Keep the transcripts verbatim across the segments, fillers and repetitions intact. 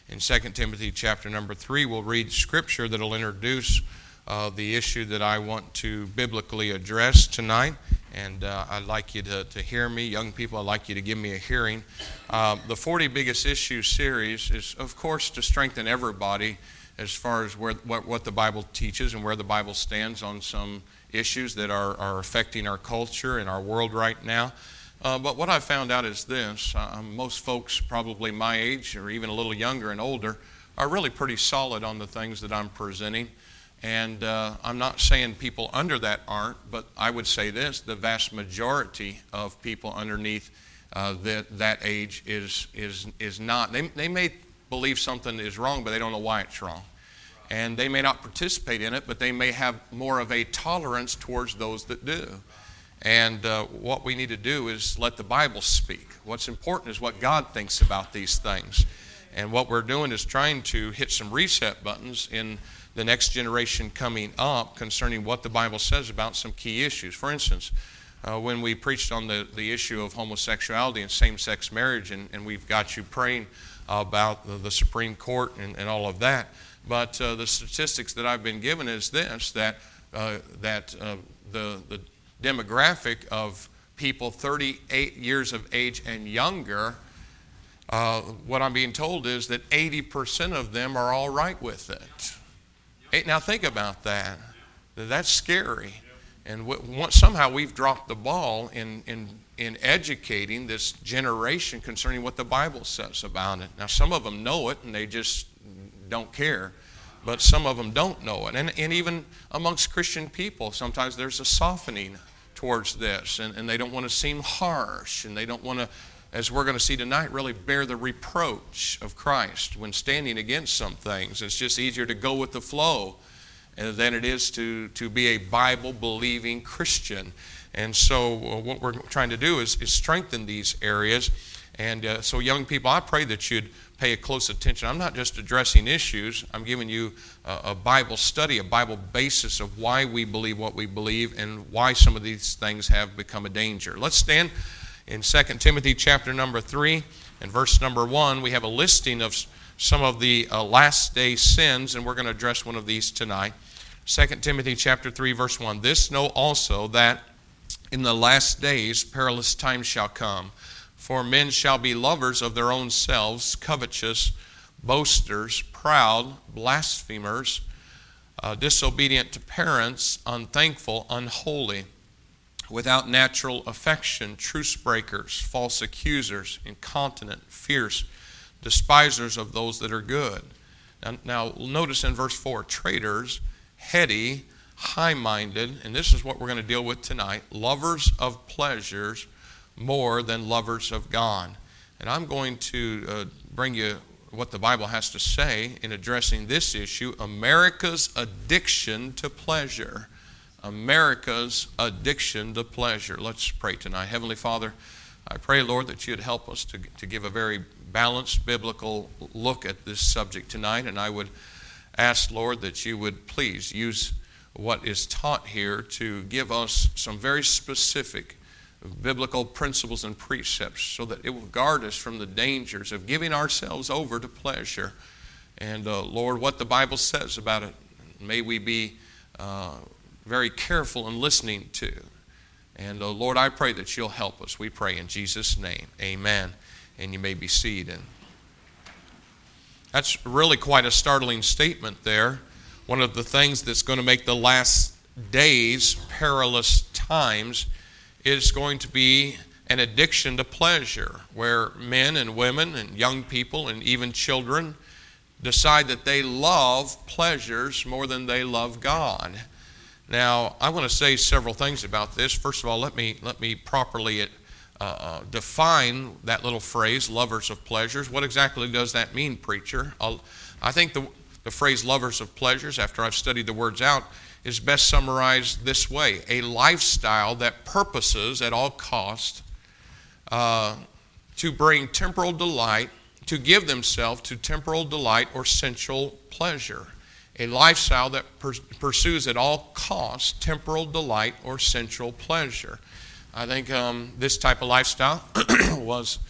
in Second Timothy chapter number three. We'll read scripture that will introduce uh, the issue that I want to biblically address tonight. And uh, I'd like you to, to hear me. Young people, I'd like you to give me a hearing. Uh, the forty Biggest Issues series is, of course, to strengthen everybody as far as where, what, what the Bible teaches and where the Bible stands on some issues that are, are affecting our culture and our world right now. Uh, but what I found out is this. Uh, most folks probably my age or even a little younger and older are really pretty solid on the things that I'm presenting. And uh, I'm not saying people under that aren't, but I would say this, the vast majority of people underneath uh, that, that age is, is, is not. They, they may believe something is wrong, but they don't know why it's wrong. And they may not participate in it, but they may have more of a tolerance towards those that do. And uh, what we need to do is let the Bible speak. What's important is what God thinks about these things. And what we're doing is trying to hit some reset buttons in the next generation coming up concerning what the Bible says about some key issues. For instance, uh, when we preached on the, the issue of homosexuality and same-sex marriage, and, and we've got you praying about the, the Supreme Court and, and all of that, but uh, the statistics that I've been given is this, that, uh, that uh, the, the demographic of people thirty-eight years of age and younger, uh, what I'm being told is that eighty percent of them are all right with it. Now think about that. That's scary. And w- somehow we've dropped the ball in, in, in educating this generation concerning what the Bible says about it. Now some of them know it and they just don't care. But some of them don't know it. And, and even amongst Christian people, sometimes there's a softening towards this. And, and they don't want to seem harsh. And they don't want to, as we're going to see tonight, really bear the reproach of Christ when standing against some things. It's just easier to go with the flow than it is to, to be a Bible-believing Christian. And so uh, what we're trying to do is, is strengthen these areas. And uh, so young people, I pray that you'd pay a close attention. I'm not just addressing issues. I'm giving you a, a Bible study, a Bible basis of why we believe what we believe and why some of these things have become a danger. Let's stand in Second Timothy chapter number three and verse number one. We have a listing of some of the uh, last day sins, and we're going to address one of these tonight. Second Timothy chapter three, verse one. This know also that in the last days perilous times shall come. For men shall be lovers of their own selves, covetous, boasters, proud, blasphemers, uh, disobedient to parents, unthankful, unholy, without natural affection, truce breakers, false accusers, incontinent, fierce, despisers of those that are good. Now, now notice in verse four, traitors, heady, high-minded, and this is what we're going to deal with tonight, lovers of pleasures more than lovers of God. And I'm going to uh, bring you what the Bible has to say in addressing this issue, America's addiction to pleasure. America's addiction to pleasure. Let's pray tonight. Heavenly Father, I pray, Lord, that you'd help us to, to give a very balanced biblical look at this subject tonight. And I would ask, Lord, that you would please use what is taught here to give us some very specific biblical principles and precepts so that it will guard us from the dangers of giving ourselves over to pleasure. And uh, Lord, what the Bible says about it, may we be uh, very careful in listening to. And uh, Lord, I pray that you'll help us. We pray in Jesus' name. Amen. And you may be seated. That's really quite a startling statement there. One of the things that's going to make the last days perilous times is going to be an addiction to pleasure, where men and women and young people and even children decide that they love pleasures more than they love God. Now, I want to say several things about this. First of all, let me let me properly uh, uh, define that little phrase, lovers of pleasures. What exactly does that mean, preacher? I'll, I think the, the phrase lovers of pleasures, after I've studied the words out, is best summarized this way: a lifestyle that purposes at all cost uh, to bring temporal delight, to give themselves to temporal delight or sensual pleasure. A lifestyle that pers- pursues at all costs temporal delight or sensual pleasure. I think um, this type of lifestyle was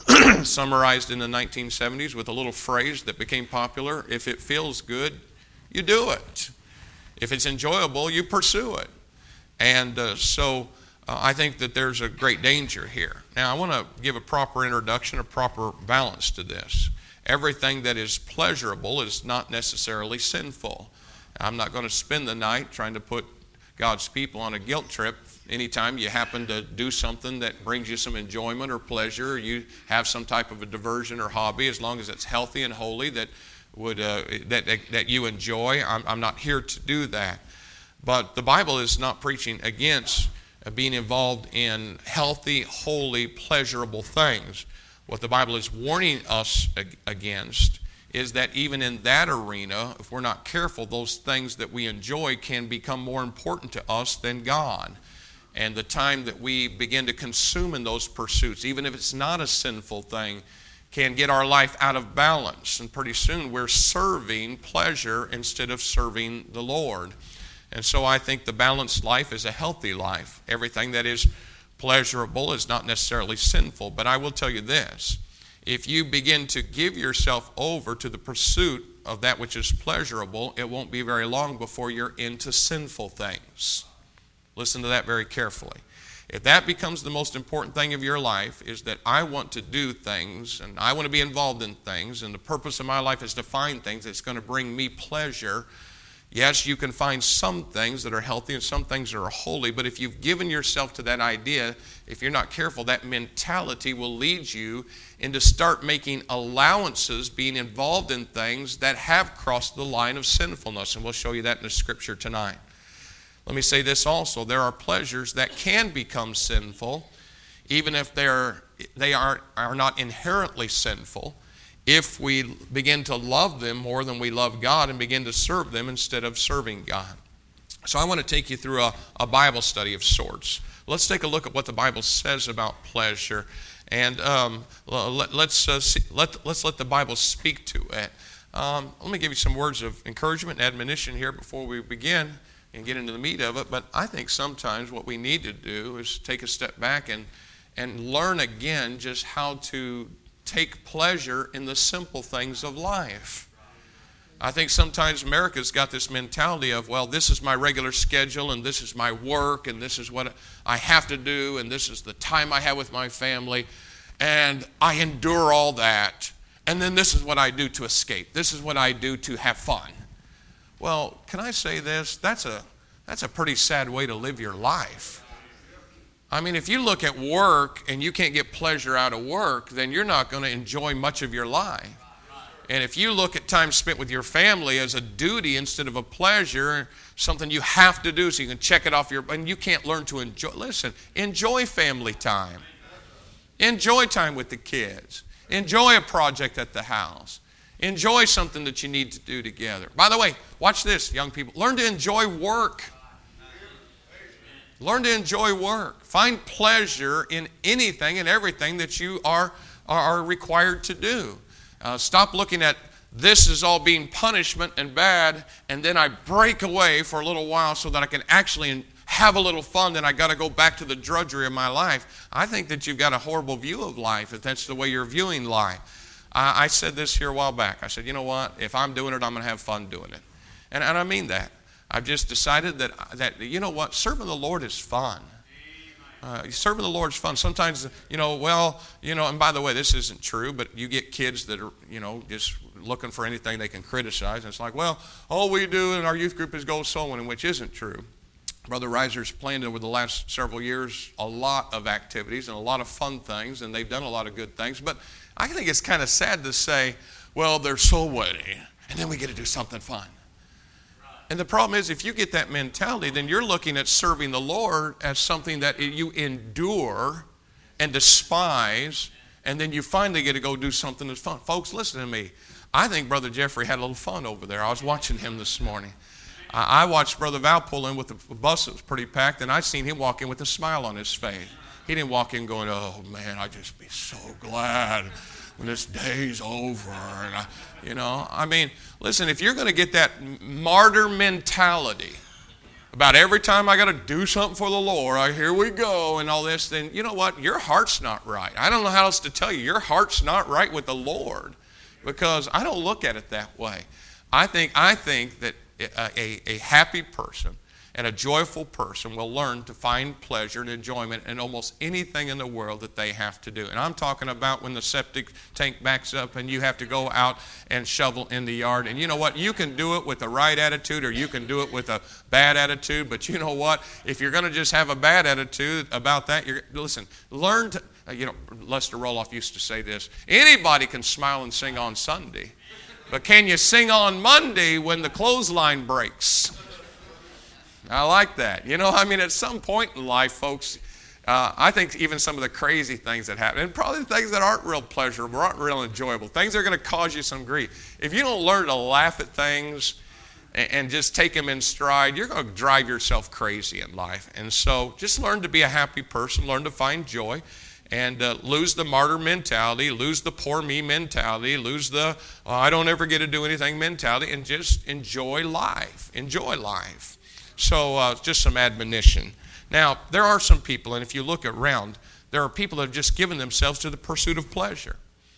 summarized in the nineteen seventies with a little phrase that became popular: if it feels good, you do it. If it's enjoyable, you pursue it. And uh, so uh, I think that there's a great danger here. Now, I want to give a proper introduction, a proper balance to this. Everything that is pleasurable is not necessarily sinful. I'm not going to spend the night trying to put God's people on a guilt trip. Anytime you happen to do something that brings you some enjoyment or pleasure, or you have some type of a diversion or hobby, as long as it's healthy and holy, that would uh, that, that that you enjoy, I'm, I'm not here to do that. But the Bible is not preaching against uh, being involved in healthy, holy, pleasurable things. What the Bible is warning us ag- against is that even in that arena, if we're not careful, those things that we enjoy can become more important to us than God. And the time that we begin to consume in those pursuits, even if it's not a sinful thing, can get our life out of balance. And pretty soon we're serving pleasure instead of serving the Lord. And so I think the balanced life is a healthy life. Everything that is pleasurable is not necessarily sinful. But I will tell you this: if you begin to give yourself over to the pursuit of that which is pleasurable, it won't be very long before you're into sinful things. Listen to that very carefully. If that becomes the most important thing of your life, is that I want to do things and I want to be involved in things, and the purpose of my life is to find things that's going to bring me pleasure. Yes, you can find some things that are healthy and some things that are holy, but if you've given yourself to that idea, if you're not careful, that mentality will lead you into start making allowances, being involved in things that have crossed the line of sinfulness. And we'll show you that in the scripture tonight. Let me say this also: there are pleasures that can become sinful, even if they're, they are, are not inherently sinful, if we begin to love them more than we love God and begin to serve them instead of serving God. So I want to take you through a, a Bible study of sorts. Let's take a look at what the Bible says about pleasure, and um, let, let's, uh, see, let, let's let the Bible speak to it. Um, let me give you some words of encouragement and admonition here before we begin and get into the meat of it. But I think sometimes what we need to do is take a step back and, and learn again just how to take pleasure in the simple things of life. I think sometimes America's got this mentality of, well, this is my regular schedule, and this is my work, and this is what I have to do, and this is the time I have with my family, and I endure all that, and then this is what I do to escape. This is what I do to have fun. Well, can I say this? That's a that's a pretty sad way to live your life. I mean, if you look at work and you can't get pleasure out of work, then you're not going to enjoy much of your life. And if you look at time spent with your family as a duty instead of a pleasure, something you have to do so you can check it off your, and you can't learn to enjoy. Listen, enjoy family time. Enjoy time with the kids. Enjoy a project at the house. Enjoy something that you need to do together. By the way, watch this, young people. Learn to enjoy work. Learn to enjoy work. Find pleasure in anything and everything that you are, are required to do. Uh, stop looking at this as all being punishment and bad, and then I break away for a little while so that I can actually have a little fun, then I got to go back to the drudgery of my life. I think that you've got a horrible view of life if that's the way you're viewing life. I, I said this here a while back. I said, you know what? If I'm doing it, I'm going to have fun doing it. And, and I mean that. I've just decided that, that, you know what, serving the Lord is fun. Uh, serving the Lord is fun. Sometimes, you know, well, you know, and by the way, this isn't true, but you get kids that are, you know, just looking for anything they can criticize. And it's like, well, all we do in our youth group is go sowing, which isn't true. Brother Reiser's planned over the last several years a lot of activities and a lot of fun things, and they've done a lot of good things. But I think it's kind of sad to say, well, they're soul winning, and then we get to do something fun. And the problem is, if you get that mentality, then you're looking at serving the Lord as something that you endure and despise, and then you finally get to go do something that's fun. Folks, listen to me. I think Brother Jeffrey had a little fun over there. I was watching him this morning. I watched Brother Val pull in with a bus that was pretty packed, and I seen him walk in with a smile on his face. He didn't walk in going, oh, man, I'd just be so glad when this day's over. And I, you know, I mean, listen, if you're going to get that martyr mentality, about every time I got to do something for the Lord, I, here we go and all this, then you know what? Your heart's not right. I don't know how else to tell you. Your heart's not right with the Lord, because I don't look at it that way. I think I think that a, a, a happy person and a joyful person will learn to find pleasure and enjoyment in almost anything in the world that they have to do. And I'm talking about when the septic tank backs up and you have to go out and shovel in the yard. And you know what? You can do it with the right attitude, or you can do it with a bad attitude. But you know what? If you're going to just have a bad attitude about that, you're, listen, learn to, you know, Lester Roloff used to say this, anybody can smile and sing on Sunday, but can you sing on Monday when the clothesline breaks? I like that. You know, I mean, at some point in life, folks, uh, I think even some of the crazy things that happen, and probably things that aren't real pleasurable, aren't real enjoyable, things that are going to cause you some grief. If you don't learn to laugh at things and, and just take them in stride, you're going to drive yourself crazy in life. And so just learn to be a happy person, learn to find joy, and uh, lose the martyr mentality, lose the poor me mentality, lose the oh, I don't ever get to do anything mentality, and just enjoy life. Enjoy life. So uh, just some admonition. Now, there are some people, and if you look around, there are people that have just given themselves to the pursuit of pleasure.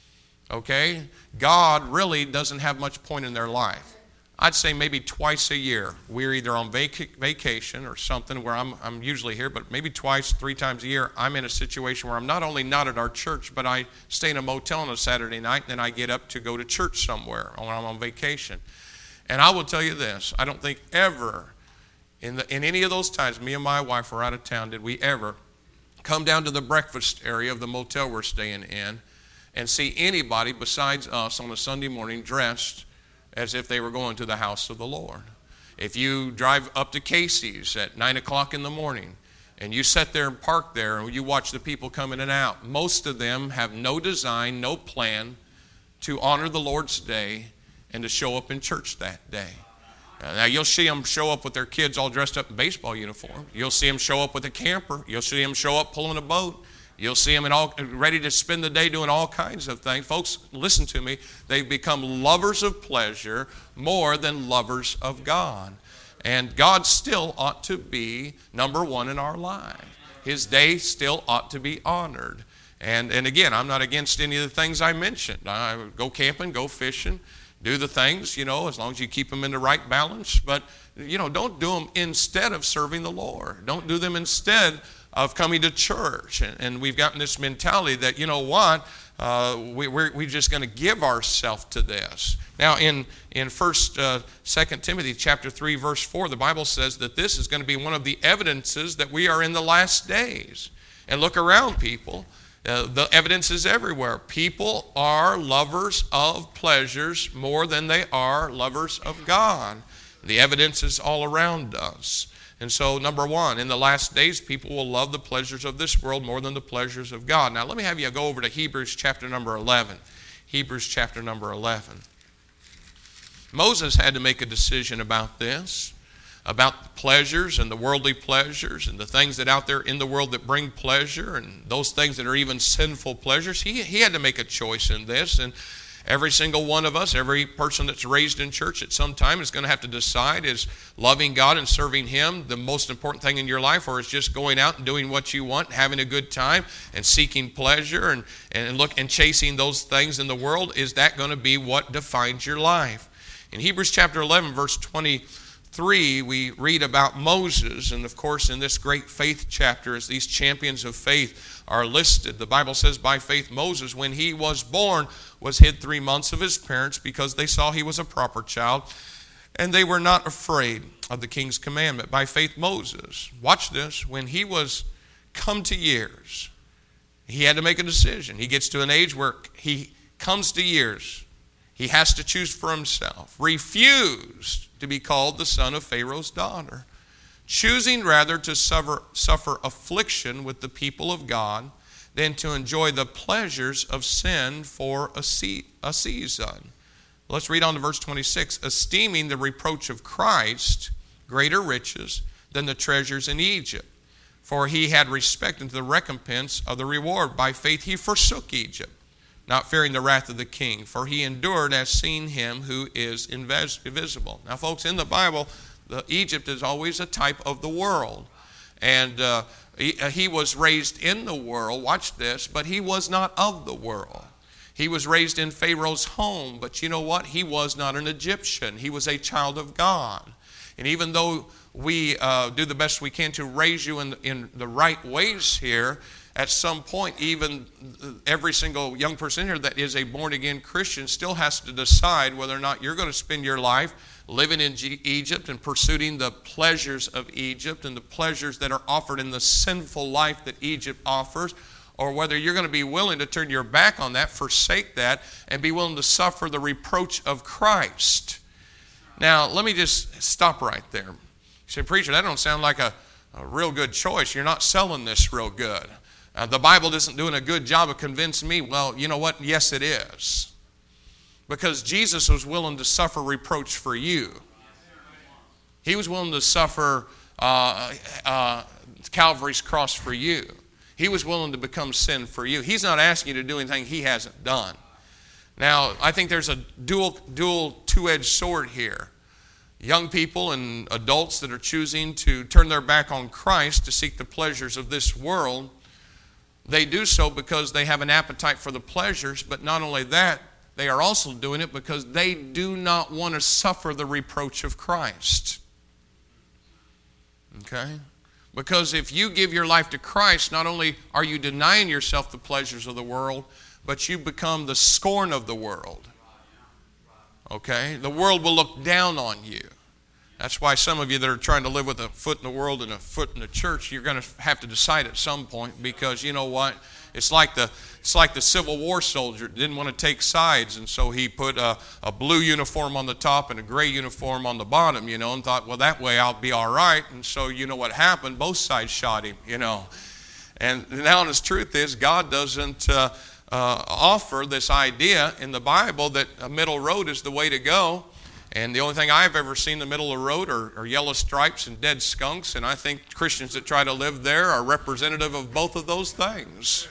Okay? God really doesn't have much point in their life. I'd say maybe twice a year, we're either on vac- vacation or something where I'm, I'm usually here, but maybe twice, three times a year, I'm in a situation where I'm not only not at our church, but I stay in a motel on a Saturday night, and then I get up to go to church somewhere when I'm on vacation. And I will tell you this, I don't think ever In, the, in any of those times, me and my wife were out of town, did we ever come down to the breakfast area of the motel we're staying in and see anybody besides us on a Sunday morning dressed as if they were going to the house of the Lord. If you drive up to Casey's at nine o'clock in the morning and you sit there and park there and you watch the people come in and out, most of them have no design, no plan to honor the Lord's day and to show up in church that day. Now, you'll see them show up with their kids all dressed up in baseball uniform. You'll see them show up with a camper. You'll see them show up pulling a boat. You'll see them in all, ready to spend the day doing all kinds of things. Folks, listen to me. They've become lovers of pleasure more than lovers of God. And God still ought to be number one in our life. His day still ought to be honored. And, and again, I'm not against any of the things I mentioned. I go camping, go fishing. Do the things, you know, as long as you keep them in the right balance. But, you know, don't do them instead of serving the Lord. Don't do them instead of coming to church. And, and we've gotten this mentality that, you know what, uh, we, we're, we're just going to give ourselves to this. Now, in, in First, uh, Second Timothy chapter three, verse four, the Bible says that this is going to be one of the evidences that we are in the last days. And look around, people. Uh, the evidence is everywhere. People are lovers of pleasures more than they are lovers of God. The evidence is all around us. And so, number one, in the last days, people will love the pleasures of this world more than the pleasures of God. Now, let me have you go over to Hebrews chapter number eleven. Hebrews chapter number eleven. Moses had to make a decision about this, about the pleasures and the worldly pleasures and the things that out there in the world that bring pleasure and those things that are even sinful pleasures. He, he had to make a choice in this, and every single one of us, every person that's raised in church at some time is going to have to decide, is loving God and serving Him the most important thing in your life, or is just going out and doing what you want, having a good time and seeking pleasure and, and look and chasing those things in the world? Is that going to be what defines your life? In Hebrews chapter eleven, verse twenty-three, we read about Moses, and of course in this great faith chapter, as these champions of faith are listed, the Bible says, by faith Moses, when he was born, was hid three months of his parents because they saw he was a proper child, and they were not afraid of the king's commandment. By faith Moses, watch this, when he was come to years, he had to make a decision. He gets to an age where he comes to years. He has to choose for himself. Refused to be called the son of Pharaoh's daughter, choosing rather to suffer, suffer affliction with the people of God than to enjoy the pleasures of sin for a, se- a season. Let's read on to verse twenty-six. Esteeming the reproach of Christ greater riches than the treasures in Egypt, for he had respect unto the recompense of the reward. By faith he forsook Egypt, not fearing the wrath of the king, for he endured as seeing him who is invisible. Now, folks, in the Bible, The Egypt is always a type of the world. And uh, he, he was raised in the world, watch this, but he was not of the world. He was raised in Pharaoh's home, but you know what? He was not an Egyptian. He was a child of God. And even though we uh, do the best we can to raise you in, in the right ways here, at some point, even every single young person here that is a born-again Christian still has to decide whether or not you're going to spend your life living in G- Egypt and pursuing the pleasures of Egypt and the pleasures that are offered in the sinful life that Egypt offers, or whether you're going to be willing to turn your back on that, forsake that, and be willing to suffer the reproach of Christ. Now, let me just stop right there. You say, preacher, that don't sound like a, a real good choice. You're not selling this real good. Uh, the Bible isn't doing a good job of convincing me. Well, you know what? Yes, it is. Because Jesus was willing to suffer reproach for you. He was willing to suffer uh, uh, Calvary's cross for you. He was willing to become sin for you. He's not asking you to do anything he hasn't done. Now, I think there's a dual, dual two-edged sword here. Young people and adults that are choosing to turn their back on Christ to seek the pleasures of this world, they do so because they have an appetite for the pleasures, but not only that, they are also doing it because they do not want to suffer the reproach of Christ. Okay? Because if you give your life to Christ, not only are you denying yourself the pleasures of the world, but you become the scorn of the world. Okay? The world will look down on you. That's why some of you that are trying to live with a foot in the world and a foot in the church, you're going to have to decide at some point, because you know what? It's like the it's like the Civil War soldier didn't want to take sides, and so he put a, a blue uniform on the top and a gray uniform on the bottom, you know, and thought, well, that way I'll be all right. And so you know what happened? Both sides shot him, you know. And now the truth is, God doesn't uh, uh, offer this idea in the Bible that a middle road is the way to go. And the only thing I've ever seen in the middle of the road are, are yellow stripes and dead skunks. And I think Christians that try to live there are representative of both of those things.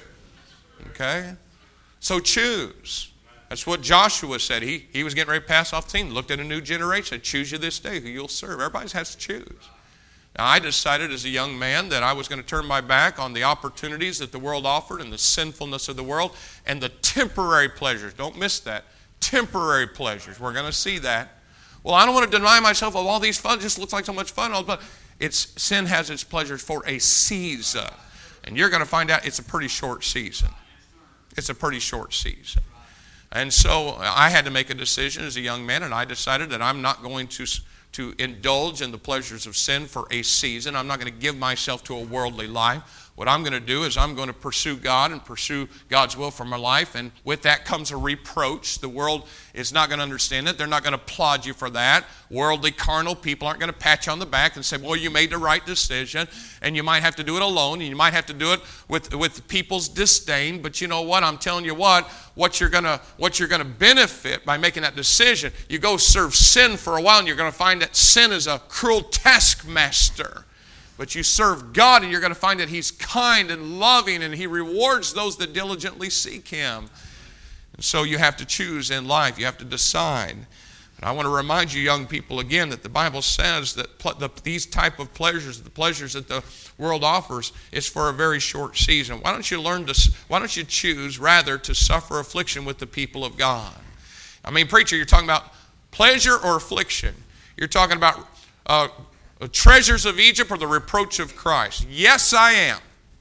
Okay? So choose. That's what Joshua said. He, he was getting ready to pass off the team. Looked at a new generation. Said, choose you this day who you'll serve. Everybody has to choose. Now, I decided as a young man that I was going to turn my back on the opportunities that the world offered and the sinfulness of the world and the temporary pleasures. Don't miss that. Temporary pleasures. We're going to see that. Well, I don't want to deny myself of all these fun. It just looks like so much fun. But it's, sin has its pleasures for a season. And you're going to find out it's a pretty short season. It's a pretty short season. And so I had to make a decision as a young man, and I decided that I'm not going to, to indulge in the pleasures of sin for a season. I'm not going to give myself to a worldly life. What I'm going to do is I'm going to pursue God and pursue God's will for my life. And with that comes a reproach. The world is not going to understand it. They're not going to applaud you for that. Worldly, carnal people aren't going to pat you on the back and say, well, you made the right decision. And you might have to do it alone. And you might have to do it with, with people's disdain. But you know what? I'm telling you what, what you're going to, what you're going to benefit by making that decision, you go serve sin for a while and you're going to find that sin is a cruel taskmaster. But you serve God and you're going to find that He's kind and loving and He rewards those that diligently seek Him. And so you have to choose in life. You have to decide. And I want to remind you, young people, again, that the Bible says that pl- the, these type of pleasures, the pleasures that the world offers, is for a very short season. Why don't you learn to, why don't you choose rather to suffer affliction with the people of God? I mean, preacher, you're talking about pleasure or affliction? You're talking about uh, the treasures of Egypt or the reproach of Christ? Yes, I am.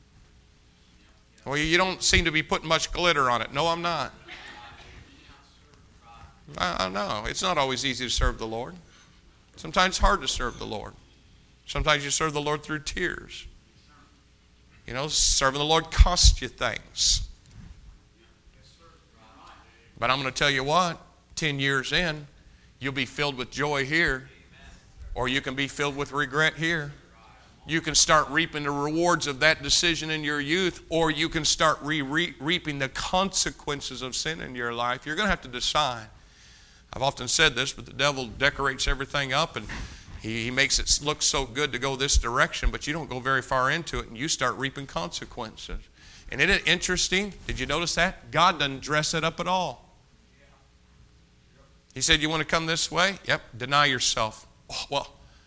Well, you don't seem to be putting much glitter on it. No, I'm not. I know. It's not always easy to serve the Lord. Sometimes it's hard to serve the Lord. Sometimes you serve the Lord through tears. You know, serving the Lord costs you things. But I'm going to tell you what, ten years in, you'll be filled with joy here. Or you can be filled with regret here. You can start reaping the rewards of that decision in your youth, or you can start re- re- reaping the consequences of sin in your life. You're going to have to decide. I've often said this, but the devil decorates everything up, and he, he makes it look so good to go this direction, but you don't go very far into it, and you start reaping consequences. And isn't it interesting? Did you notice that? God doesn't dress it up at all. He said, you want to come this way? Yep, deny yourself. Oh, well,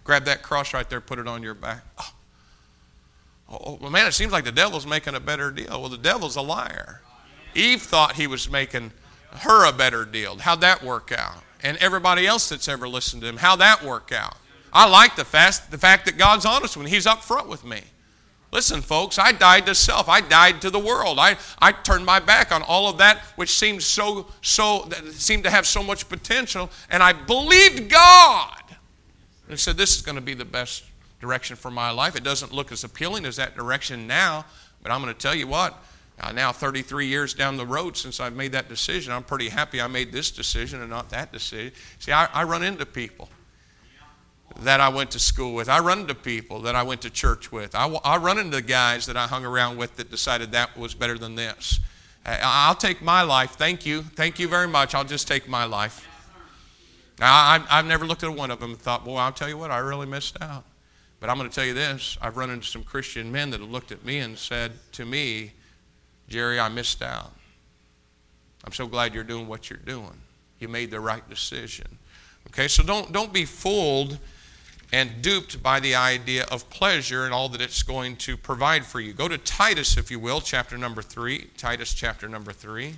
Grab that cross right there, put it on your back. Oh, oh well, man, it seems like the devil's making a better deal. Well, the devil's a liar. Eve thought he was making her a better deal. How'd that work out? And everybody else that's ever listened to him, how'd that work out? I like the fact, the fact that God's honest when he's up front with me. Listen, folks, I died to self. I died to the world. I, I turned my back on all of that which seemed so, so, that seemed to have so much potential, and I believed God. And I said, this is going to be the best direction for my life. It doesn't look as appealing as that direction now, but I'm going to tell you what, uh, now thirty-three years down the road since I've made that decision, I'm pretty happy I made this decision and not that decision. See, I, I run into people that I went to school with. I run into people that I went to church with. I, I run into guys that I hung around with that decided that was better than this. I'll take my life. Thank you. Thank you very much. I'll just take my life. I, I've never looked at one of them and thought, boy, I'll tell you what, I really missed out. But I'm going to tell you this. I've run into some Christian men that have looked at me and said to me, Jerry, I missed out. I'm so glad you're doing what you're doing. You made the right decision. Okay, so don't, don't be fooled and duped by the idea of pleasure and all that it's going to provide for you. Go to Titus, if you will, chapter number three. Titus chapter number three.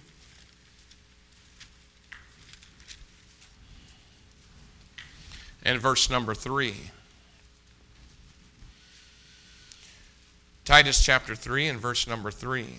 And verse number three. Titus chapter three and verse number three.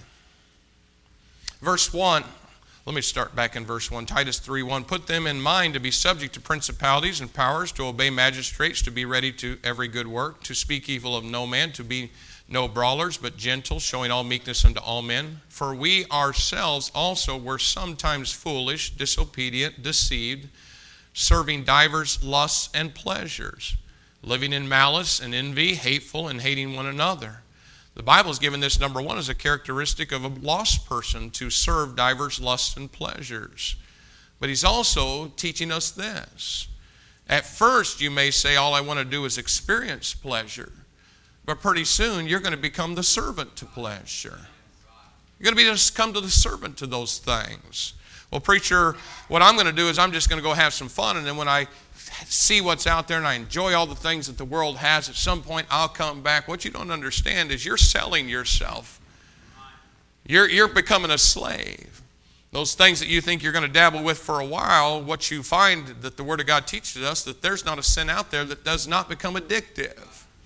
Verse one. Let me start back in verse one. Titus three one. Put them in mind to be subject to principalities and powers, to obey magistrates, to be ready to every good work, to speak evil of no man, to be no brawlers, but gentle, showing all meekness unto all men. For we ourselves also were sometimes foolish, disobedient, deceived, serving divers lusts and pleasures, living in malice and envy, hateful, and hating one another. The Bible has given this, number one, as a characteristic of a lost person, to serve divers lusts and pleasures. But he's also teaching us this. At first, you may say, all I want to do is experience pleasure. But pretty soon, you're going to become the servant to pleasure. You're going to be just come to the servant to those things. Well, preacher, what I'm going to do is I'm just going to go have some fun, and then when I see what's out there and I enjoy all the things that the world has, at some point I'll come back. What you don't understand is you're selling yourself. You're, you're becoming a slave. Those things that you think you're going to dabble with for a while, what you find that the Word of God teaches us, that there's not a sin out there that does not become addictive.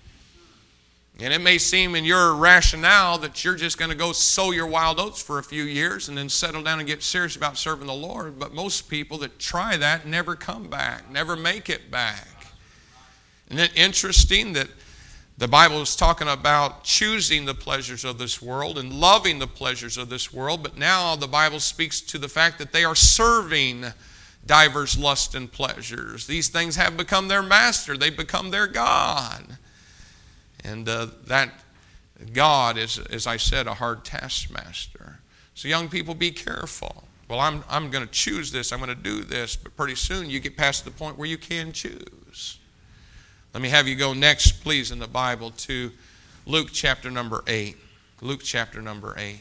And it may seem in your rationale that you're just going to go sow your wild oats for a few years and then settle down and get serious about serving the Lord. But most people that try that never come back, never make it back. Isn't it interesting that the Bible is talking about choosing the pleasures of this world and loving the pleasures of this world, but now the Bible speaks to the fact that they are serving divers lusts and pleasures. These things have become their master. They've become their God. And uh, that God is, as I said, a hard taskmaster. So young people, be careful. Well, I'm, I'm going to choose this. I'm going to do this. But pretty soon you get past the point where you can choose. Let me have you go next, please, in the Bible to Luke chapter number eight. Luke chapter number eight.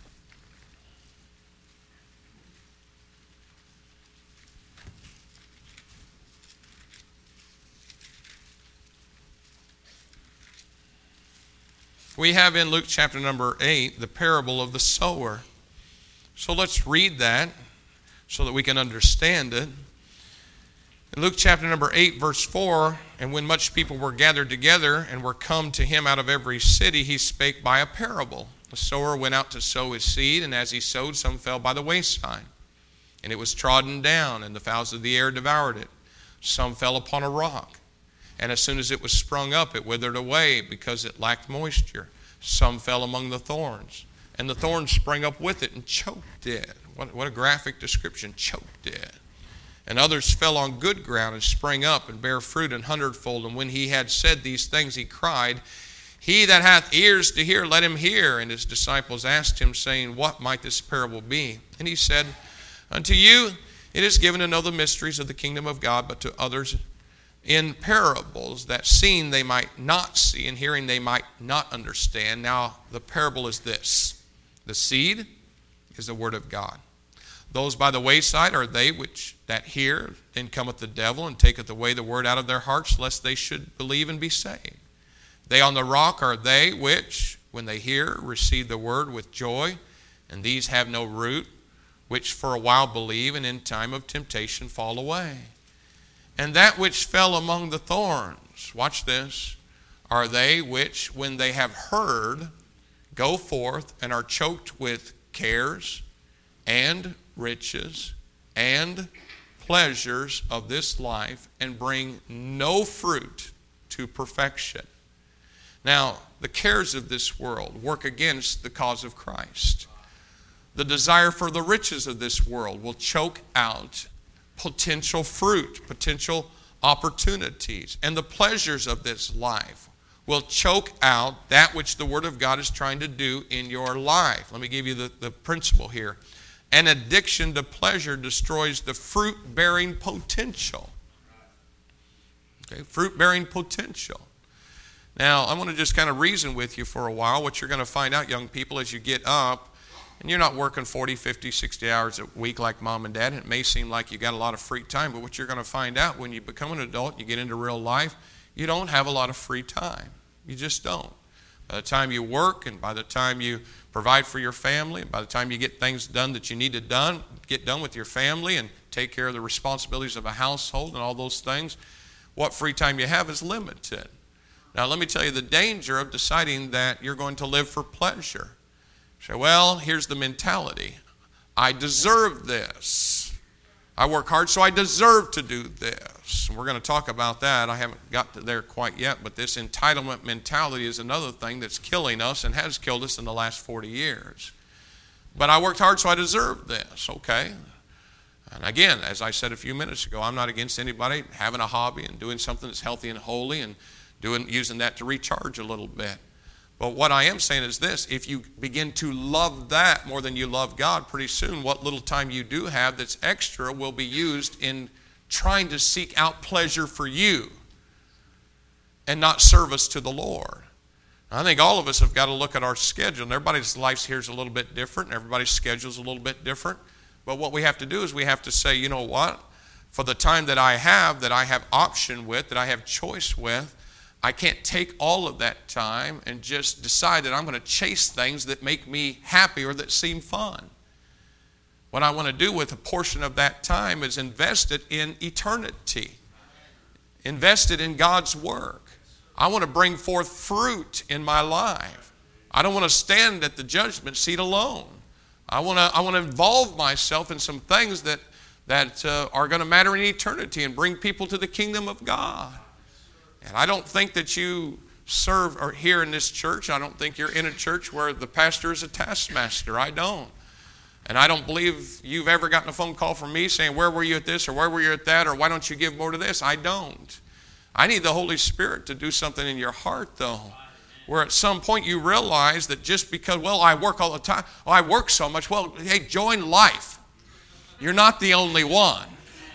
We have in Luke chapter number eight the parable of the sower. So let's read that so that we can understand it. In Luke chapter number eight, verse four, and when much people were gathered together and were come to him out of every city, he spake by a parable. The sower went out to sow his seed, and as he sowed, some fell by the wayside. And it was trodden down, and the fowls of the air devoured it. Some fell upon a rock. And as soon as it was sprung up, it withered away because it lacked moisture. Some fell among the thorns, and the thorns sprang up with it and choked it. What, what a graphic description, choked it. And others fell on good ground and sprang up and bare fruit an hundredfold. And when he had said these things, he cried, He that hath ears to hear, let him hear. And his disciples asked him, saying, What might this parable be? And he said, Unto you it is given to know the mysteries of the kingdom of God, but to others in parables, that seeing they might not see, and hearing they might not understand. Now, the parable is this. The seed is the word of God. Those by the wayside are they which that hear, then cometh the devil, and taketh away the word out of their hearts, lest they should believe and be saved. They on the rock are they which, when they hear, receive the word with joy, and these have no root, which for a while believe, and in time of temptation fall away. And that which fell among the thorns, watch this, are they which, when they have heard, go forth and are choked with cares and riches and pleasures of this life, and bring no fruit to perfection. Now, the cares of this world work against the cause of Christ. The desire for the riches of this world will choke out potential fruit, potential opportunities. And the pleasures of this life will choke out that which the Word of God is trying to do in your life. Let me give you the, the principle here. An addiction to pleasure destroys the fruit-bearing potential. Okay, fruit-bearing potential. Now, I want to just kind of reason with you for a while. What you're going to find out, young people, as you get up, and you're not working forty, fifty, sixty hours a week like mom and dad, and it may seem like you got a lot of free time, but what you're going to find out when you become an adult, you get into real life, you don't have a lot of free time. You just don't. By the time you work, and by the time you provide for your family, and by the time you get things done that you need to done, get done with your family and take care of the responsibilities of a household and all those things, what free time you have is limited. Now, let me tell you the danger of deciding that you're going to live for pleasure. You say, well, here's the mentality. I deserve this. I work hard, so I deserve to do this. And we're going to talk about that. I haven't got to there quite yet, but this entitlement mentality is another thing that's killing us and has killed us in the last forty years. But I worked hard, so I deserve this. Okay. And again, as I said a few minutes ago, I'm not against anybody having a hobby and doing something that's healthy and holy and doing using that to recharge a little bit. But what I am saying is this: if you begin to love that more than you love God, pretty soon what little time you do have that's extra will be used in trying to seek out pleasure for you and not service to the Lord. I think all of us have got to look at our schedule. And everybody's life here is a little bit different. And everybody's schedule is a little bit different. But what we have to do is we have to say, you know what? For the time that I have, that I have option with, that I have choice with, I can't take all of that time and just decide that I'm going to chase things that make me happy or that seem fun. What I want to do with a portion of that time is invest it in eternity. Invest it in God's work. I want to bring forth fruit in my life. I don't want to stand at the judgment seat alone. I want to, I want to involve myself in some things that, that uh, are going to matter in eternity and bring people to the kingdom of God. And I don't think that you serve or here in this church. I don't think you're in a church where the pastor is a taskmaster. I don't. And I don't believe you've ever gotten a phone call from me saying, where were you at this or where were you at that or why don't you give more to this? I don't. I need the Holy Spirit to do something in your heart, though, where at some point you realize that just because, well, I work all the time, oh, I work so much, well, hey, join life. You're not the only one.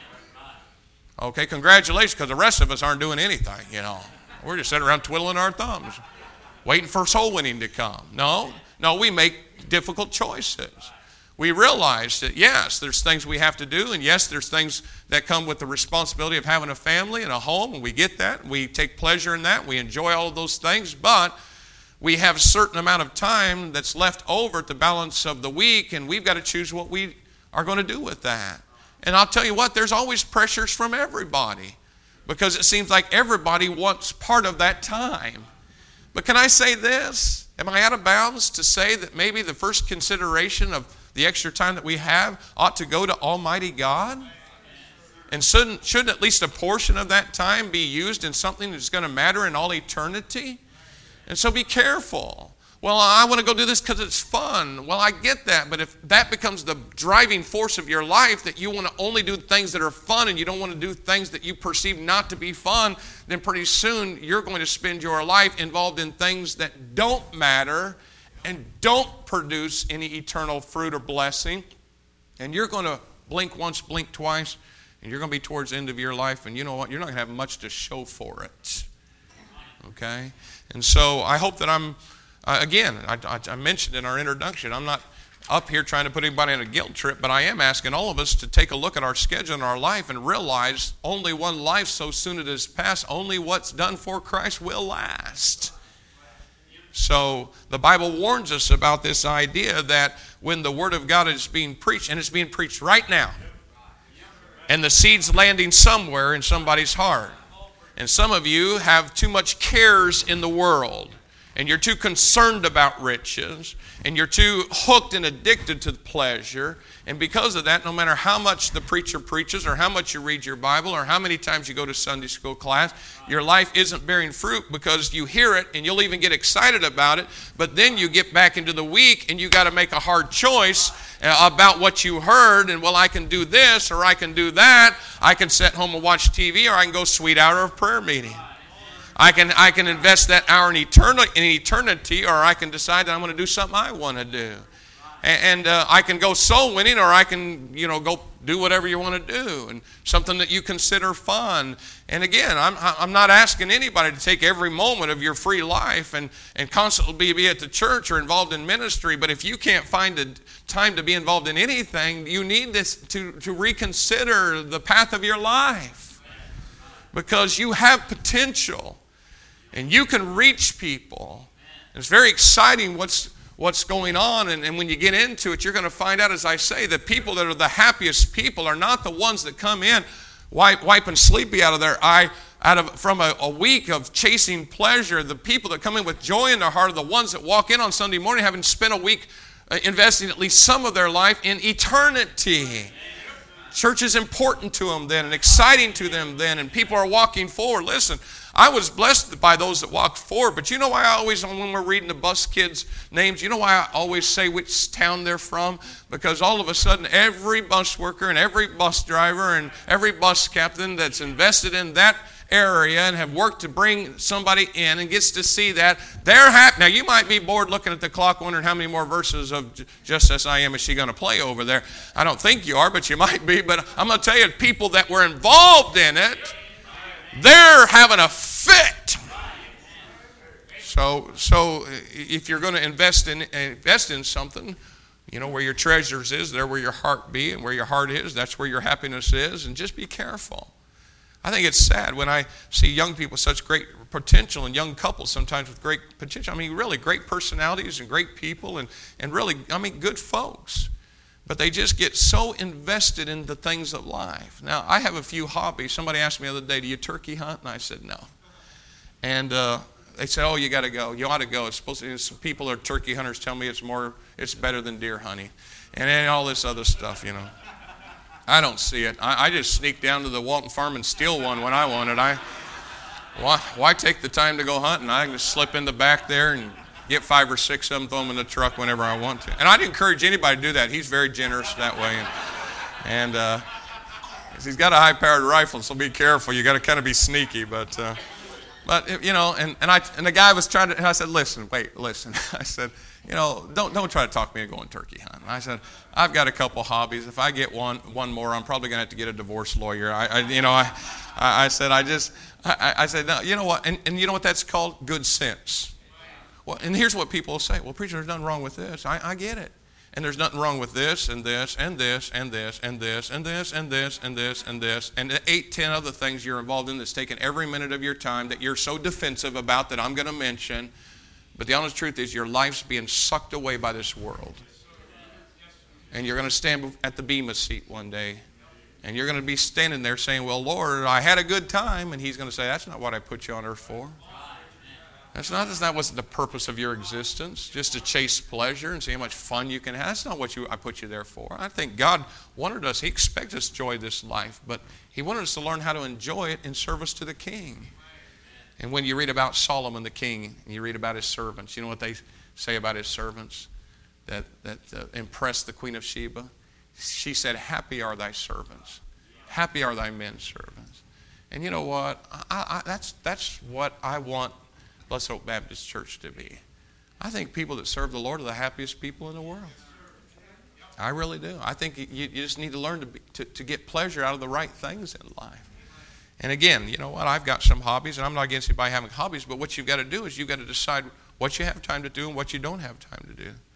Okay, congratulations, because the rest of us aren't doing anything, you know. We're just sitting around twiddling our thumbs, waiting for soul winning to come. No, no, we make difficult choices. We realize that, yes, there's things we have to do, and yes, there's things that come with the responsibility of having a family and a home, and we get that. We take pleasure in that. We enjoy all of those things, but we have a certain amount of time that's left over at the balance of the week, and we've got to choose what we are going to do with that. And I'll tell you what, there's always pressures from everybody because it seems like everybody wants part of that time. But can I say this? Am I out of bounds to say that maybe the first consideration of the extra time that we have ought to go to Almighty God? And shouldn't, shouldn't at least a portion of that time be used in something that's going to matter in all eternity? And so be careful. Well, I want to go do this because it's fun. Well, I get that, but if that becomes the driving force of your life, that you want to only do things that are fun and you don't want to do things that you perceive not to be fun, then pretty soon you're going to spend your life involved in things that don't matter and don't produce any eternal fruit or blessing. And you're going to blink once, blink twice, and you're going to be towards the end of your life, and you know what? You're not going to have much to show for it. Okay? And so I hope that I'm... Uh, again, I, I, I mentioned in our introduction, I'm not up here trying to put anybody on a guilt trip, but I am asking all of us to take a look at our schedule and our life and realize only one life, so soon it is past. Only what's done for Christ will last. So the Bible warns us about this idea that when the Word of God is being preached, and it's being preached right now, and the seed's landing somewhere in somebody's heart. And some of you have too much cares in the world, and you're too concerned about riches, and you're too hooked and addicted to pleasure. And because of that, no matter how much the preacher preaches, or how much you read your Bible, or how many times you go to Sunday school class, your life isn't bearing fruit because you hear it and you'll even get excited about it. But then you get back into the week and you got to make a hard choice about what you heard. And well, I can do this or I can do that. I can sit home and watch T V, or I can go sweet hour of prayer meeting. I can I can invest that hour in eternity, in eternity, or I can decide that I'm going to do something I want to do. And, and uh, I can go soul winning, or I can, you know, go do whatever you want to do, and something that you consider fun. And again, I'm I'm not asking anybody to take every moment of your free life and, and constantly be at the church or involved in ministry. But if you can't find a time to be involved in anything, you need this to, to reconsider the path of your life, because you have potential. And you can reach people. It's very exciting what's what's going on. And, and when you get into it, you're going to find out, as I say, the people that are the happiest people are not the ones that come in wipe, wiping sleepy out of their eye out of from a, a week of chasing pleasure. The people that come in with joy in their heart are the ones that walk in on Sunday morning having spent a week uh, investing at least some of their life in eternity. Church is important to them then and exciting to them then, and people are walking forward. Listen, I was blessed by those that walked forward, but you know why I always, when we're reading the bus kids' names, you know why I always say which town they're from? Because all of a sudden every bus worker and every bus driver and every bus captain that's invested in that area and have worked to bring somebody in and gets to see that, they're happy. Now, you might be bored looking at the clock wondering how many more verses of Just As I Am is she going to play over there. I don't think you are, but you might be. But I'm going to tell you, people that were involved in it, they're having a fit. So, so if you're going to invest in invest in something, you know, where your treasures is, there where your heart be, and where your heart is, that's where your happiness is. And just be careful. I think it's sad when I see young people with such great potential, and young couples sometimes with great potential. I mean, really great personalities and great people, and, and really, I mean, good folks. But they just get so invested in the things of life. Now, I have a few hobbies. Somebody asked me the other day, do you turkey hunt? And I said, no. And uh, they said, oh, you got to go. You ought to go. It's supposed to. Some people are turkey hunters tell me it's more, it's better than deer hunting, and then all this other stuff, you know. I don't see it. I, I just sneak down to the Walton Farm and steal one when I want it. I why, why take the time to go hunting? I can just slip in the back there and get five or six of them, throw them in the truck whenever I want to. And I'd encourage anybody to do that. He's very generous that way. And, and uh, he's got a high-powered rifle, so be careful. You got to kind of be sneaky. But, uh, but you know, and, and, I, and the guy was trying to, and I said, listen, wait, listen. I said, you know, don't don't try to talk me into going turkey hunting. I said, I've got a couple hobbies. If I get one one more, I'm probably going to have to get a divorce lawyer. I, I you know, I, I, I said, I just, I, I said, no, you know what, and, and you know what that's called? Good sense. Well, and here's what people will say. Well, preacher, there's nothing wrong with this. I, I get it. And there's nothing wrong with this and this and this and this and this and this and this and this and this and the eight, ten other things you're involved in that's taking every minute of your time that you're so defensive about that I'm going to mention. But the honest truth is your life's being sucked away by this world. And you're going to stand at the Bema seat one day. And you're going to be standing there saying, well, Lord, I had a good time. And he's going to say, that's not what I put you on earth for. That's not, that's not what's the purpose of your existence, just to chase pleasure and see how much fun you can have. That's not what you, I put you there for. I think God wanted us, he expects us to enjoy this life, but he wanted us to learn how to enjoy it in service to the King. And when you read about Solomon the king, and you read about his servants, you know what they say about his servants that, that uh, impressed the Queen of Sheba? She said, happy are thy servants. Happy are thy men servants. And you know what? I, I, that's, that's what I want Blessed Hope Baptist Church to be. I think people that serve the Lord are the happiest people in the world. I really do. I think you, you just need to learn to, be, to, to get pleasure out of the right things in life. And again, you know what? I've got some hobbies, and I'm not against anybody having hobbies, but what you've got to do is you've got to decide what you have time to do and what you don't have time to do.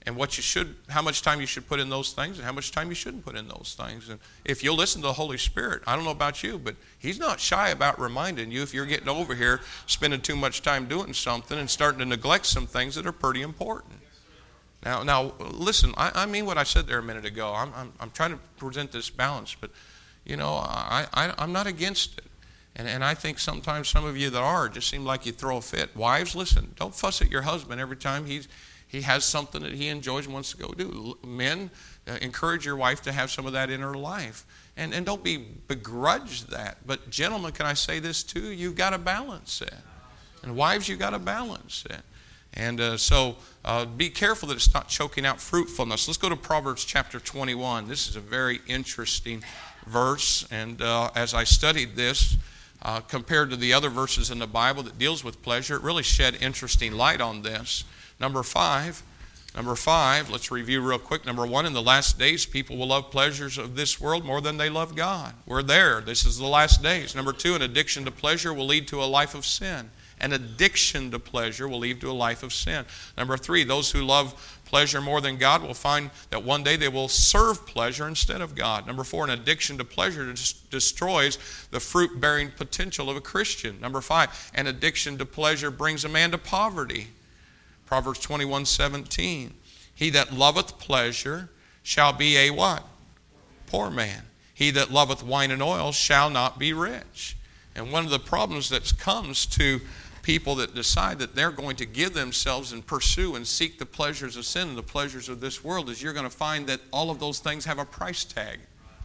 and what you should, how much time you should put in those things and how much time you shouldn't put in those things. And if you'll listen to the Holy Spirit, I don't know about you, but He's not shy about reminding you if you're getting over here, spending too much time doing something and starting to neglect some things that are pretty important. Now, now listen, I, I mean what I said there a minute ago. I'm, I'm, I'm trying to present this balance, but, you know, I, I, I'm not against it. And, and I think sometimes some of you that are just seem like you throw a fit. Wives, listen, don't fuss at your husband every time he's, he has something that he enjoys and wants to go do. Men, uh, encourage your wife to have some of that in her life. And, and don't be begrudged that. But gentlemen, can I say this too? You've got to balance it. And wives, you've got to balance it. And uh, so uh, be careful that it's not choking out fruitfulness. Let's go to Proverbs chapter twenty-one. This is a very interesting verse. And uh, as I studied this, uh, compared to the other verses in the Bible that deals with pleasure, it really shed interesting light on this. Number five, number five, let's review real quick. Number one, in the last days, people will love pleasures of this world more than they love God. We're there. This is the last days. Number two, an addiction to pleasure will lead to a life of sin. An addiction to pleasure will lead to a life of sin. Number three, those who love pleasure more than God will find that one day they will serve pleasure instead of God. Number four, an addiction to pleasure destroys the fruit-bearing potential of a Christian. Number five, an addiction to pleasure brings a man to poverty. Proverbs twenty-one seventeen, he that loveth pleasure shall be a what? Poor man. He that loveth wine and oil shall not be rich. And one of the problems that comes to people that decide that they're going to give themselves and pursue and seek the pleasures of sin and the pleasures of this world is you're going to find that all of those things have a price tag.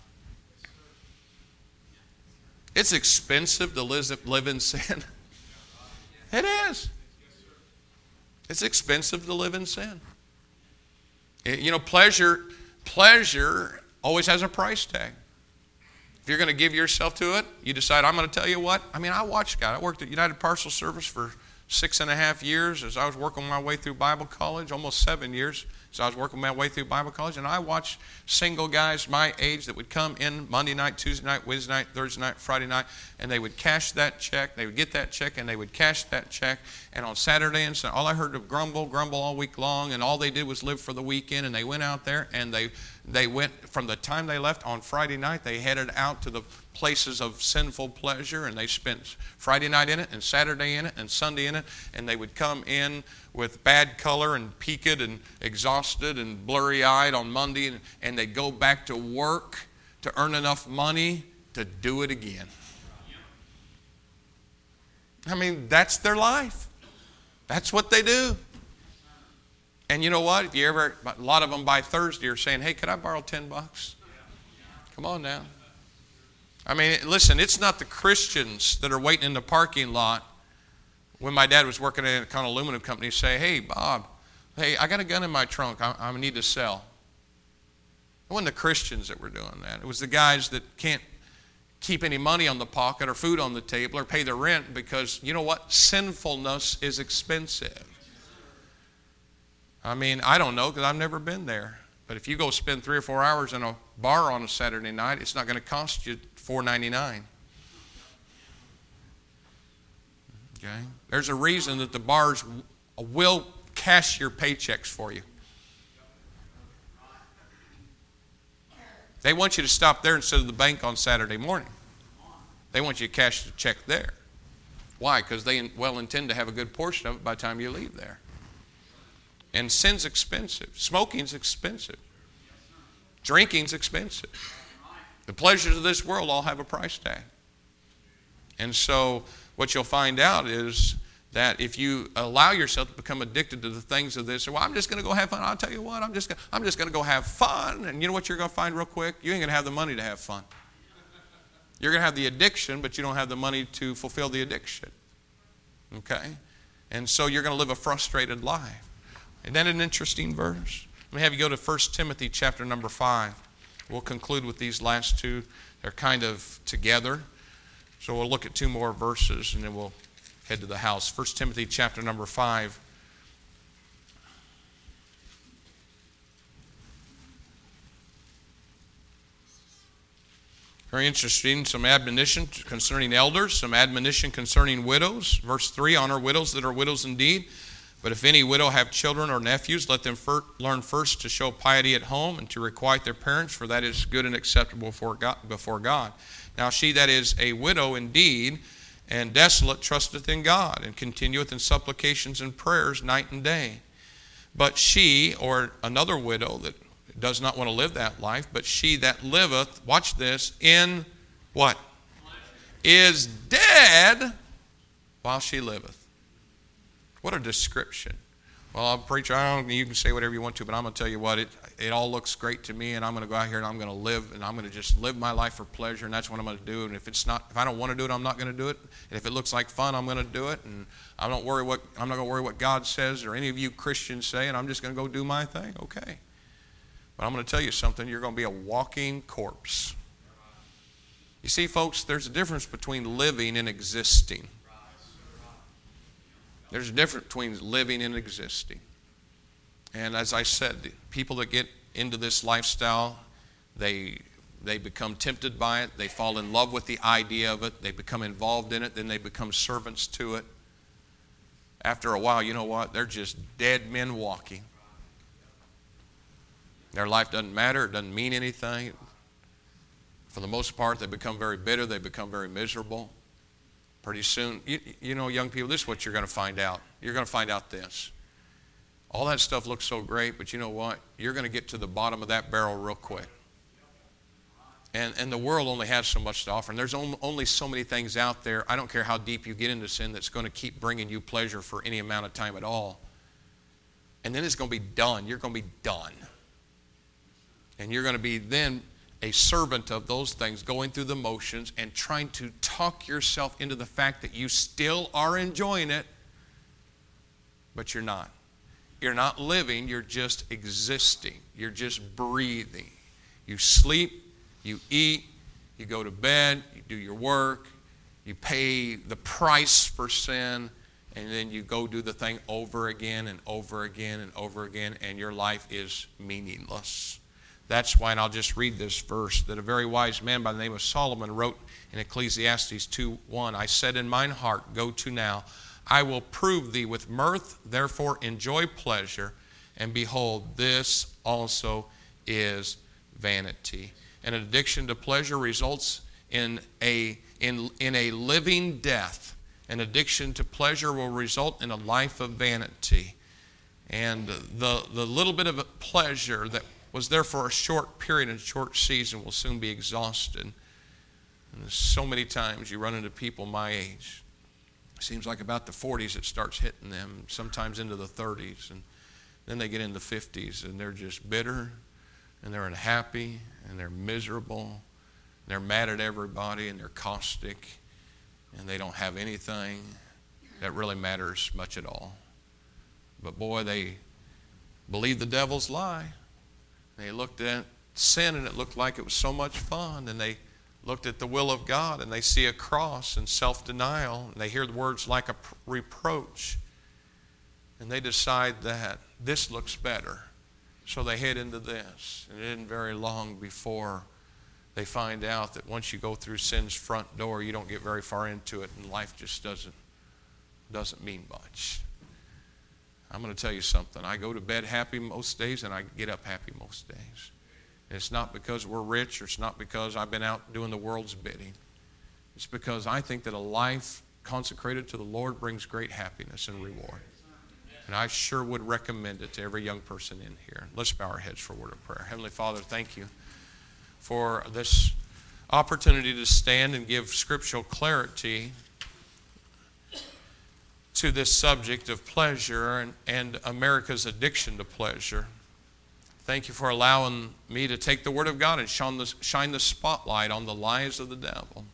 It's expensive to live in sin. It is. It's expensive to live in sin. You know, pleasure, pleasure always has a price tag. If you're going to give yourself to it, you decide, I'm going to tell you what. I mean, I watched God. I worked at United Parcel Service for six and a half years as I was working my way through Bible college, almost seven years as I was working my way through Bible college. And I watched single guys my age that would come in Monday night, Tuesday night, Wednesday night, Thursday night, Friday night, and they would cash that check. They would get that check, and they would cash that check. And on Saturday and Sunday, all I heard was grumble, grumble all week long, and all they did was live for the weekend. And they went out there, and they They went, from the time they left on Friday night, they headed out to the places of sinful pleasure, and they spent Friday night in it, and Saturday in it, and Sunday in it, and they would come in with bad color and peaked and exhausted and blurry-eyed on Monday, and, and they'd go back to work to earn enough money to do it again. I mean, that's their life. That's what they do. And you know what? If you ever, a lot of them by Thursday are saying, hey, could I borrow ten bucks? Come on now. I mean, listen, it's not the Christians that are waiting in the parking lot when my dad was working at a kind of aluminum company say, hey, Bob, hey, I got a gun in my trunk. I, I need to sell. It wasn't the Christians that were doing that. It was the guys that can't keep any money on the pocket or food on the table or pay their rent because, you know what? Sinfulness is expensive. I mean, I don't know because I've never been there. But if you go spend three or four hours in a bar on a Saturday night, it's not going to cost you four ninety-nine. Okay? There's a reason that the bars will cash your paychecks for you. They want you to stop there instead of the bank on Saturday morning. They want you to cash the check there. Why? Because they well intend to have a good portion of it by the time you leave there. And sin's expensive. Smoking's expensive. Drinking's expensive. The pleasures of this world all have a price tag. And so what you'll find out is that if you allow yourself to become addicted to the things of this, well, I'm just going to go have fun. I'll tell you what, I'm just, gonna, I'm just going to go have fun. And you know what you're going to find real quick? You ain't going to have the money to have fun. You're going to have the addiction, but you don't have the money to fulfill the addiction. Okay? And so you're going to live a frustrated life. Isn't that an interesting verse? Let me have you go to First Timothy chapter number five. We'll conclude with these last two. They're kind of together. So we'll look at two more verses and then we'll head to the house. First Timothy chapter number five. Very interesting. Some admonition concerning elders, some admonition concerning widows. Verse three, honor widows that are widows indeed. But if any widow have children or nephews, let them fir- learn first to show piety at home and to requite their parents, for that is good and acceptable before God. Before God. Now she that is a widow indeed and desolate trusteth in God, and continueth in supplications and prayers night and day. But she, or another widow that does not want to live that life, but she that liveth, watch this, in what? Is dead while she liveth. What a description. Well, I'm preacher, I don't, you can say whatever you want to, but I'm going to tell you what, it, it all looks great to me, and I'm going to go out here and I'm going to live, and I'm going to just live my life for pleasure, and that's what I'm going to do. And if it's not, if I don't want to do it, I'm not going to do it. And if it looks like fun, I'm going to do it. And I don't worry what I'm not going to worry what God says or any of you Christians say, and I'm just going to go do my thing. Okay. But I'm going to tell you something. You're going to be a walking corpse. You see, folks, there's a difference between living and existing. There's a difference between living and existing. And as I said, the people that get into this lifestyle, they they become tempted by it. They fall in love with the idea of it. They become involved in it. Then they become servants to it. After a while, you know what? They're just dead men walking. Their life doesn't matter. It doesn't mean anything. For the most part, they become very bitter. They become very miserable. Pretty soon, you, you know, young people, this is what you're going to find out. You're going to find out this. All that stuff looks so great, but you know what? You're going to get to the bottom of that barrel real quick. And, and the world only has so much to offer. And there's only so many things out there. I don't care how deep you get into sin, that's going to keep bringing you pleasure for any amount of time at all. And then it's going to be done. You're going to be done. And you're going to be then a servant of those things, going through the motions and trying to talk yourself into the fact that you still are enjoying it, but you're not. You're not living, you're just existing. You're just breathing. You sleep, you eat, you go to bed, you do your work, you pay the price for sin, and then you go do the thing over again and over again and over again, and your life is meaningless. That's why, and I'll just read this verse, that a very wise man by the name of Solomon wrote in Ecclesiastes two one, I said in mine heart, go to now, I will prove thee with mirth, therefore enjoy pleasure, and behold, this also is vanity. And an addiction to pleasure results in a, in, in a living death. An addiction to pleasure will result in a life of vanity. And the, the little bit of pleasure that was there for a short period and short season will soon be exhausted. And so many times you run into people my age. It seems like about the forties it starts hitting them, sometimes into the thirties. And then they get into the fifties and they're just bitter and they're unhappy and they're miserable. And they're mad at everybody and they're caustic and they don't have anything that really matters much at all. But boy, they believe the devil's lie. They looked at sin and it looked like it was so much fun. And they looked at the will of God and they see a cross and self-denial. And they hear the words like a reproach. And they decide that this looks better. So they head into this. And it isn't very long before they find out that once you go through sin's front door, you don't get very far into it. And life just doesn't, doesn't mean much. I'm going to tell you something. I go to bed happy most days and I get up happy most days. And it's not because we're rich or it's not because I've been out doing the world's bidding. It's because I think that a life consecrated to the Lord brings great happiness and reward. And I sure would recommend it to every young person in here. Let's bow our heads for a word of prayer. Heavenly Father, thank you for this opportunity to stand and give scriptural clarity to this subject of pleasure and, and America's addiction to pleasure. Thank you for allowing me to take the Word of God and shine the, shine the spotlight on the lies of the devil.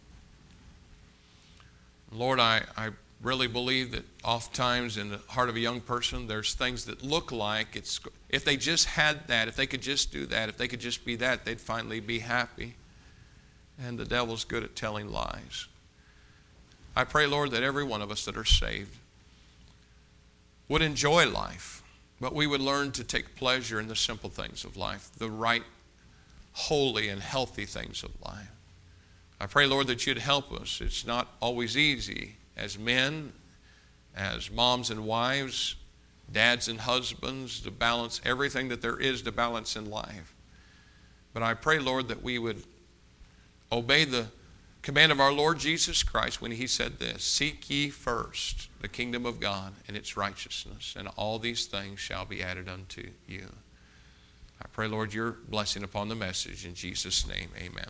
Lord, I, I really believe that oftentimes in the heart of a young person, there's things that look like it's, if they just had that, if they could just do that, if they could just be that, they'd finally be happy. And the devil's good at telling lies. I pray, Lord, that every one of us that are saved would enjoy life, but we would learn to take pleasure in the simple things of life, the right, holy, and healthy things of life. I pray, Lord, that you'd help us. It's not always easy as men, as moms and wives. dads and husbands, to balance everything that there is to balance in life. But I pray, Lord, that we would obey the command of our Lord Jesus Christ when he said this, seek ye first the kingdom of God and its righteousness, and all these things shall be added unto you. I pray, Lord, your blessing upon the message. In Jesus' name, amen.